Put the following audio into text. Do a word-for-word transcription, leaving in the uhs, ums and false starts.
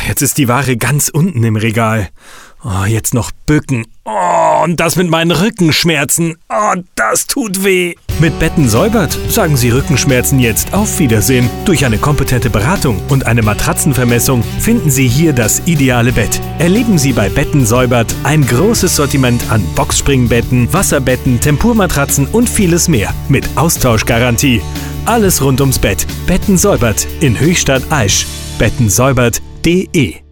jetzt ist die Ware ganz unten im Regal. Oh, jetzt noch bücken. Oh, und das mit meinen Rückenschmerzen. Oh, das tut weh. Mit Betten Säubert sagen Sie Rückenschmerzen jetzt auf Wiedersehen. Durch eine kompetente Beratung und eine Matratzenvermessung finden Sie hier das ideale Bett. Erleben Sie bei Betten Säubert ein großes Sortiment an Boxspringbetten, Wasserbetten, Tempurmatratzen und vieles mehr. Mit Austauschgarantie. Alles rund ums Bett. Betten Säubert in Höchstadt-Aisch. bettensäubert punkt de